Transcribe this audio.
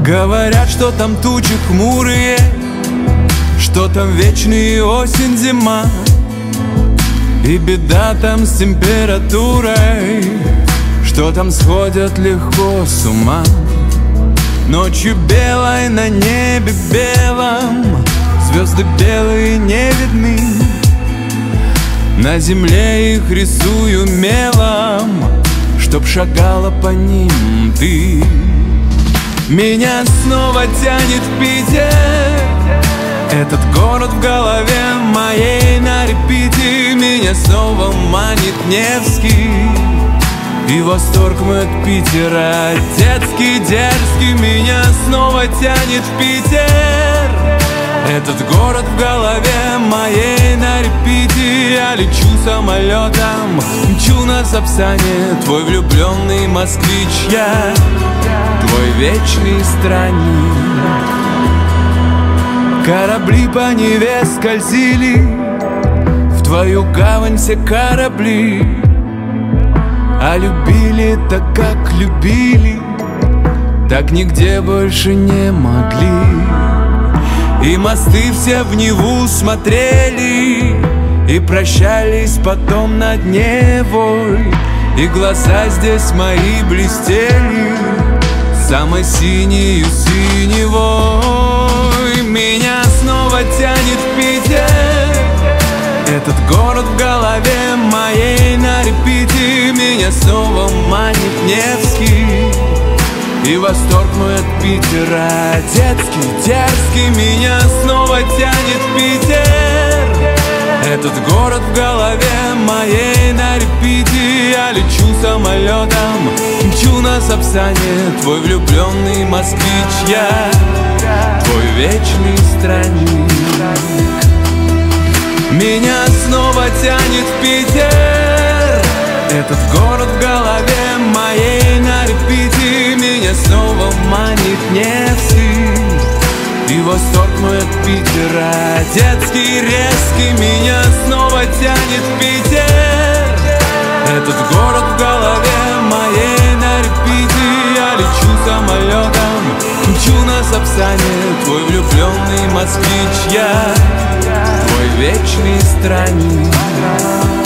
Говорят, что там тучи хмурые, что там вечная осень, зима, и беда там с температурой, что там сходят легко с ума. Ночью белой на небе белом звезды белые не видны. На земле их рисую мелом, чтоб шагала по ним ты. Меня снова тянет в Питер, этот город в голове моей на репите. Меня снова манит Невский и восторг мой от Питера, детский, дерзкий. Меня снова тянет в Питер, этот город в голове моей на репите. Я лечу самолетом, мчу на Сапсане, твой влюбленный москвич я, твой вечный странник. Корабли по Неве скользили, в твою гавань все корабли, а любили так, как любили, так нигде больше не могли. И мосты все в Неву смотрели и прощались потом над Невой, и глаза здесь мои блестели самой синею синевой. Меня снова тянет в Питер, этот город в голове моей на репите. Меня снова манит Невский и восторг мой от Питера, детский, дерзкий. Меня снова тянет в Питер, этот город в голове моей на репите. Я лечу самолетом, мчу на Сапсане, твой влюбленный москвич я, твой вечный странник. Меня снова тянет в Питер, этот город в голове моей на репите. Меня снова манит Невский и восторг мой от Питера, детский, резкий. Меня снова тянет в Питер, этот город в голове моей на репите. Я лечу самолетом, мчу на Сапсане, твой влюбленный москвич я, твой вечный странник.